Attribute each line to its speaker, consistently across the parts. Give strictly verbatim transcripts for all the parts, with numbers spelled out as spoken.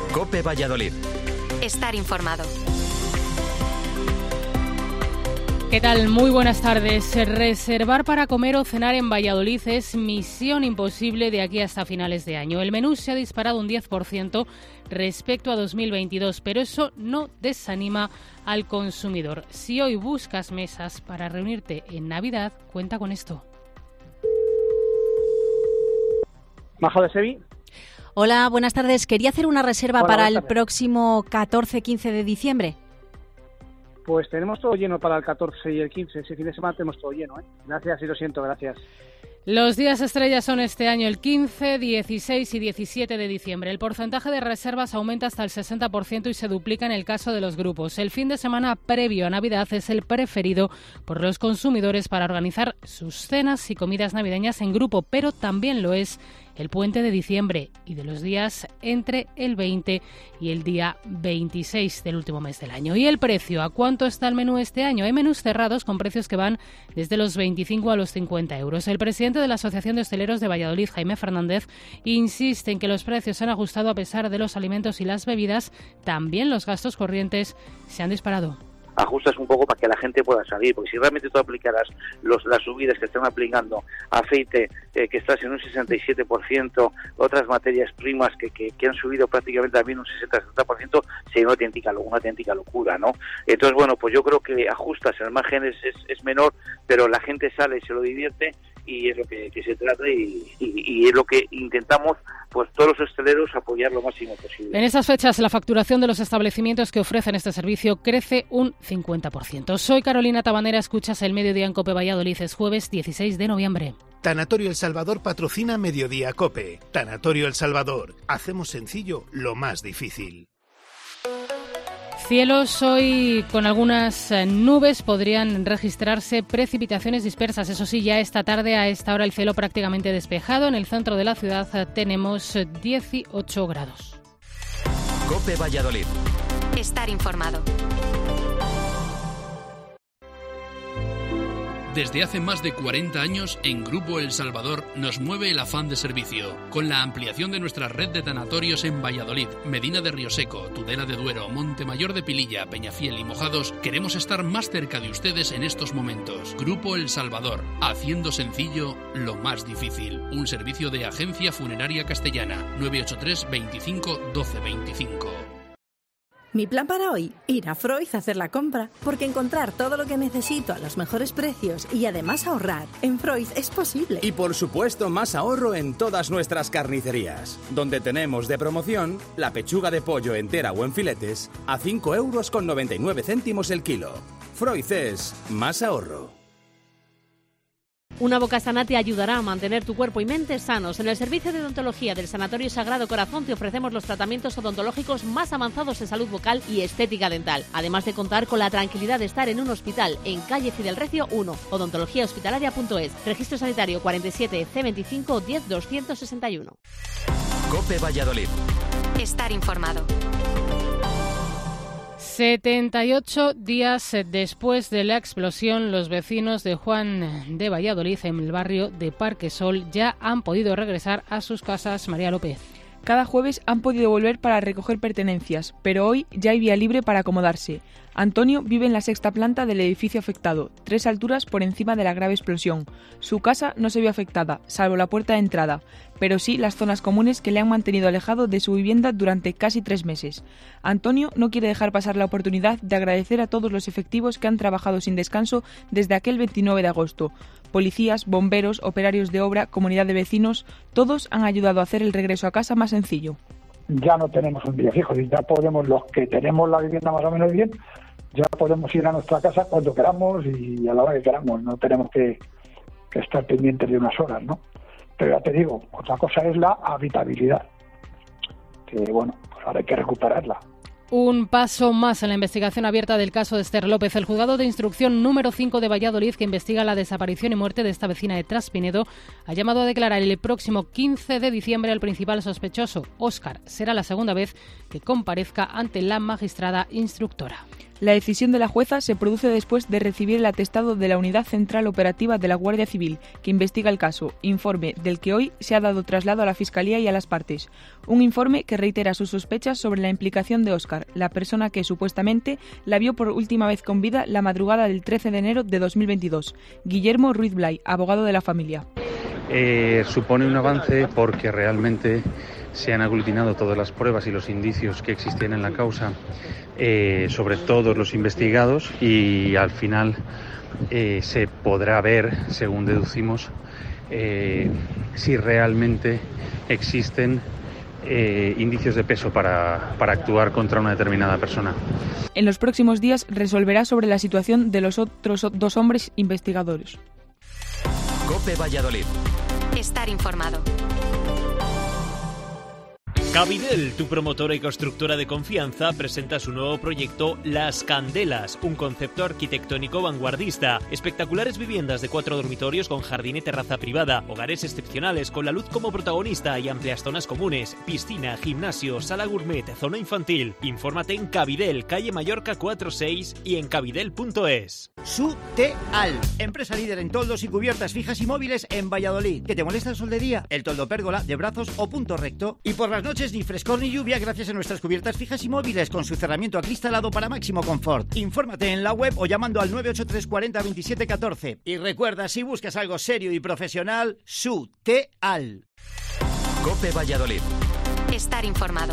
Speaker 1: COPE Valladolid.
Speaker 2: Estar informado.
Speaker 3: ¿Qué tal? Muy buenas tardes. Reservar para comer o cenar en Valladolid es misión imposible de aquí hasta finales de año. El menú se ha disparado un diez por ciento respecto a dos mil veintidós, pero eso no desanima al consumidor. Si hoy buscas mesas para reunirte en Navidad, cuenta con esto.
Speaker 4: Majo de Sevi.
Speaker 5: Hola, buenas tardes. Quería hacer una reserva
Speaker 4: Hola,
Speaker 5: para el
Speaker 4: tardes.
Speaker 5: próximo catorce quince de diciembre.
Speaker 4: Pues tenemos todo lleno para el catorce y el quince. Ese fin de semana tenemos todo lleno, ¿eh? Gracias y lo siento, gracias.
Speaker 3: Los días estrellas son este año el quince, dieciséis y diecisiete de diciembre. El porcentaje de reservas aumenta hasta el sesenta por ciento y se duplica en el caso de los grupos. El fin de semana previo a Navidad es el preferido por los consumidores para organizar sus cenas y comidas navideñas en grupo, pero también lo es el puente de diciembre y de los días entre el veinte y el día veintiséis del último mes del año. ¿Y el precio? ¿A cuánto está el menú este año? Hay menús cerrados con precios que van desde los veinticinco a los cincuenta euros. El presidente de la Asociación de Hosteleros de Valladolid, Jaime Fernández, insiste en que los precios se han ajustado a pesar de los alimentos y las bebidas. También los gastos corrientes se han disparado.
Speaker 6: Ajustas un poco para que la gente pueda salir, porque si realmente tú aplicaras los, las subidas que están aplicando, aceite eh, que estás en un sesenta y siete por ciento, otras materias primas que, que, que han subido prácticamente también un sesenta a setenta por ciento, sería una auténtica, una auténtica locura, ¿no? Entonces, bueno, pues yo creo que ajustas, el margen es, es, es menor, pero la gente sale y se lo divierte, y es lo que, que se trata y, y, y es lo que intentamos, pues todos los hosteleros, apoyar lo máximo posible.
Speaker 3: En estas fechas la facturación de los establecimientos que ofrecen este servicio crece un cincuenta por ciento. Soy Carolina Tabanera, escuchas el Mediodía en COPE Valladolid, es jueves dieciséis de noviembre.
Speaker 7: Tanatorio El Salvador patrocina Mediodía COPE. Tanatorio El Salvador, hacemos sencillo lo más difícil.
Speaker 3: Cielos hoy con algunas nubes, podrían registrarse precipitaciones dispersas. Eso sí, ya esta tarde a esta hora el cielo prácticamente despejado. En el centro de la ciudad tenemos dieciocho grados.
Speaker 1: COPE Valladolid.
Speaker 2: Estar informado.
Speaker 8: Desde hace más de cuarenta años, en Grupo El Salvador nos mueve el afán de servicio. Con la ampliación de nuestra red de tanatorios en Valladolid, Medina de Rioseco, Tudela de Duero, Montemayor de Pililla, Peñafiel y Mojados, queremos estar más cerca de ustedes en estos momentos. Grupo El Salvador, haciendo sencillo lo más difícil. Un servicio de Agencia Funeraria Castellana, nueve ocho tres, veinticinco, doce veinticinco.
Speaker 9: Mi plan para hoy, ir a Freud a hacer la compra, porque encontrar todo lo que necesito a los mejores precios y además ahorrar en Freud es posible.
Speaker 10: Y por supuesto más ahorro en todas nuestras carnicerías, donde tenemos de promoción la pechuga de pollo entera o en filetes a cinco euros con noventa y nueve céntimos el kilo. Freud es más ahorro.
Speaker 11: Una boca sana te ayudará a mantener tu cuerpo y mente sanos. En el servicio de odontología del Sanatorio Sagrado Corazón te ofrecemos los tratamientos odontológicos más avanzados en salud bucal y estética dental, además de contar con la tranquilidad de estar en un hospital en calle Fidel Recio uno, odontología hospitalaria punto es, registro sanitario cuarenta y siete C veinticinco diez doscientos sesenta y uno.
Speaker 1: COPE Valladolid.
Speaker 2: Estar informado.
Speaker 3: setenta y ocho días después de la explosión, los vecinos de Juan de Valladolid, en el barrio de Parquesol, ya han podido regresar a sus casas. María López.
Speaker 12: Cada jueves han podido volver para recoger pertenencias, pero hoy ya hay vía libre para acomodarse. Antonio vive en la sexta planta del edificio afectado, tres alturas por encima de la grave explosión. Su casa no se vio afectada, salvo la puerta de entrada, pero sí las zonas comunes que le han mantenido alejado de su vivienda durante casi tres meses. Antonio no quiere dejar pasar la oportunidad de agradecer a todos los efectivos que han trabajado sin descanso desde aquel veintinueve de agosto. Policías, bomberos, operarios de obra, comunidad de vecinos, todos han ayudado a hacer el regreso a casa más sencillo.
Speaker 13: Ya no tenemos un día fijo, ya podemos, los que tenemos la vivienda más o menos bien, ya podemos ir a nuestra casa cuando queramos y a la hora que queramos, no tenemos que, que estar pendientes de unas horas, ¿no? Pero ya te digo, otra cosa es la habitabilidad, que bueno, pues ahora hay que recuperarla.
Speaker 3: Un paso más en la investigación abierta del caso de Esther López. El juzgado de instrucción número cinco de Valladolid, que investiga la desaparición y muerte de esta vecina de Traspinedo, ha llamado a declarar el próximo quince de diciembre al principal sospechoso, Óscar. Será la segunda vez que comparezca ante la magistrada instructora.
Speaker 12: La decisión de la jueza se produce después de recibir el atestado de la Unidad Central Operativa de la Guardia Civil, que investiga el caso, informe del que hoy se ha dado traslado a la Fiscalía y a las partes. Un informe que reitera sus sospechas sobre la implicación de Óscar, la persona que supuestamente la vio por última vez con vida la madrugada del trece de enero de dos mil veintidós. Guillermo Ruiz Blay, abogado de la familia.
Speaker 14: Eh, supone un avance porque realmente se han aglutinado todas las pruebas y los indicios que existían en la causa eh, sobre todos los investigados y al final eh, se podrá ver, según deducimos, eh, si realmente existen eh, indicios de peso para, para actuar contra una determinada persona.
Speaker 12: En los próximos días resolverá sobre la situación de los otros dos hombres investigadores.
Speaker 1: COPE Valladolid.
Speaker 2: Estar informado.
Speaker 15: Cabidel, tu promotora y constructora de confianza, presenta su nuevo proyecto Las Candelas, un concepto arquitectónico vanguardista. Espectaculares viviendas de cuatro dormitorios con jardín y terraza privada, hogares excepcionales con la luz como protagonista y amplias zonas comunes, piscina, gimnasio, sala gourmet, zona infantil. Infórmate en Cabidel, calle Mallorca cuatro seis y en cabidel punto es.
Speaker 16: Suteal, empresa líder en toldos y cubiertas fijas y móviles en Valladolid. ¿Que te molesta el sol de día? El toldo pérgola, de brazos o punto recto. Y por las noches ni frescor ni lluvia gracias a nuestras cubiertas fijas y móviles con su cerramiento acristalado para máximo confort. Infórmate en la web o llamando al nueve ocho tres cuatro cero veintisiete catorce. Y recuerda, si buscas algo serio y profesional, Suteal.
Speaker 1: COPE Valladolid.
Speaker 2: Estar informado.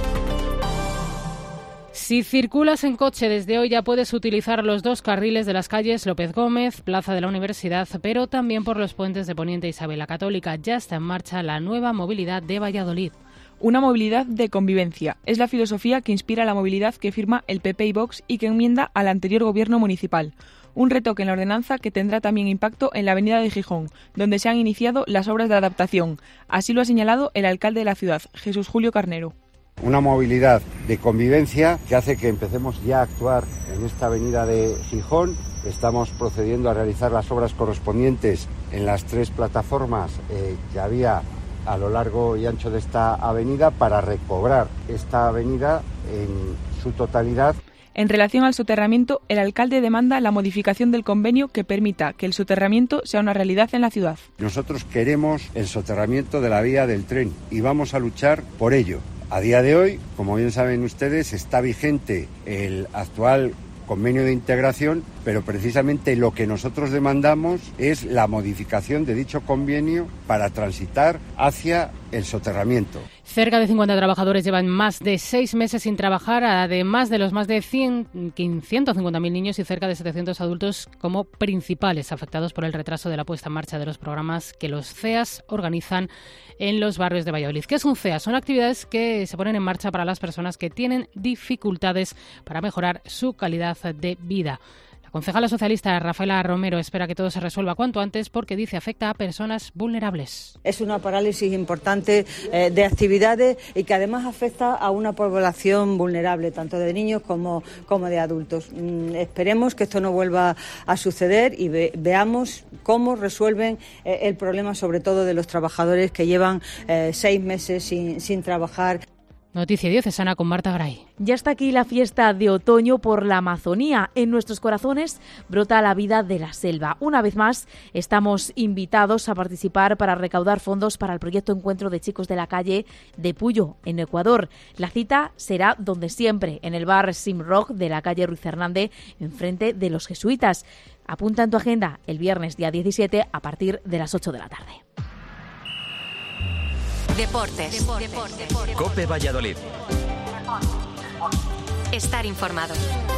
Speaker 3: Si circulas en coche desde hoy ya puedes utilizar los dos carriles de las calles López Gómez, Plaza de la Universidad, pero también por los puentes de Poniente e Isabel la Católica. Ya está en marcha la nueva movilidad de Valladolid.
Speaker 12: Una movilidad de convivencia. Es la filosofía que inspira la movilidad que firma el P P y Vox y que enmienda al anterior gobierno municipal. Un retoque en la ordenanza que tendrá también impacto en la avenida de Gijón, donde se han iniciado las obras de adaptación. Así lo ha señalado el alcalde de la ciudad, Jesús Julio Carnero.
Speaker 17: Una movilidad de convivencia que hace que empecemos ya a actuar en esta avenida de Gijón. Estamos procediendo a realizar las obras correspondientes en las tres plataformas eh, que había a lo largo y ancho de esta avenida para recobrar esta avenida en su totalidad.
Speaker 12: En relación al soterramiento, el alcalde demanda la modificación del convenio que permita que el soterramiento sea una realidad en la ciudad.
Speaker 17: Nosotros queremos el soterramiento de la vía del tren y vamos a luchar por ello. A día de hoy, como bien saben ustedes, está vigente el actual convenio de integración, pero precisamente lo que nosotros demandamos es la modificación de dicho convenio para transitar hacia el soterramiento.
Speaker 3: Cerca de cincuenta trabajadores llevan más de seis meses sin trabajar, además de los más de ciento cincuenta mil niños y cerca de setecientos adultos como principales afectados por el retraso de la puesta en marcha de los programas que los C E A S organizan en los barrios de Valladolid. ¿Qué es un C E A S? Son actividades que se ponen en marcha para las personas que tienen dificultades para mejorar su calidad de vida. La concejala socialista Rafaela Romero espera que todo se resuelva cuanto antes porque dice afecta a personas vulnerables.
Speaker 18: Es una parálisis importante eh, de actividades y que además afecta a una población vulnerable, tanto de niños como, como de adultos. Mm, esperemos que esto no vuelva a suceder y ve, veamos cómo resuelven eh, el problema, sobre todo de los trabajadores que llevan eh, seis meses sin, sin trabajar.
Speaker 3: Noticia diocesana con Marta Gray.
Speaker 11: Ya está aquí la fiesta de otoño por la Amazonía. En nuestros corazones brota la vida de la selva. Una vez más, estamos invitados a participar para recaudar fondos para el proyecto Encuentro de Chicos de la Calle de Puyo, en Ecuador. La cita será donde siempre, en el bar Simrock de la calle Ruiz Hernández, enfrente de los jesuitas. Apunta en tu agenda el viernes día diecisiete a partir de las ocho de la tarde.
Speaker 2: Deportes. Deportes. Deportes.
Speaker 1: COPE Valladolid.
Speaker 2: Estar informado.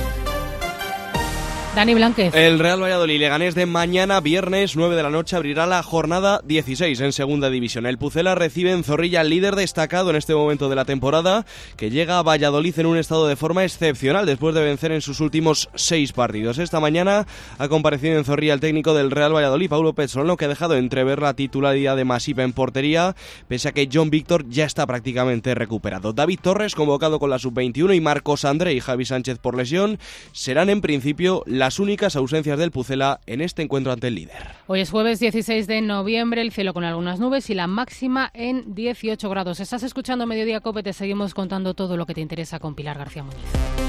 Speaker 3: Dani Blánquez.
Speaker 19: El Real Valladolid Leganés de mañana, viernes nueve de la noche, abrirá la jornada dieciséis en Segunda División. El Pucela recibe en Zorrilla al líder destacado en este momento de la temporada, que llega a Valladolid en un estado de forma excepcional después de vencer en sus últimos seis partidos. Esta mañana ha comparecido en Zorrilla el técnico del Real Valladolid, Paulo Pezzolano, que ha dejado entrever la titularidad de Masip en portería, pese a que John Víctor ya está prácticamente recuperado. David Torres, convocado con la sub veintiuno, y Marcos André y Javi Sánchez por lesión, serán en principio la las únicas ausencias del Pucela en este encuentro ante el líder.
Speaker 3: Hoy es jueves dieciséis de noviembre, el cielo con algunas nubes y la máxima en dieciocho grados. Estás escuchando Mediodía COPE, te seguimos contando todo lo que te interesa con Pilar García Muñiz.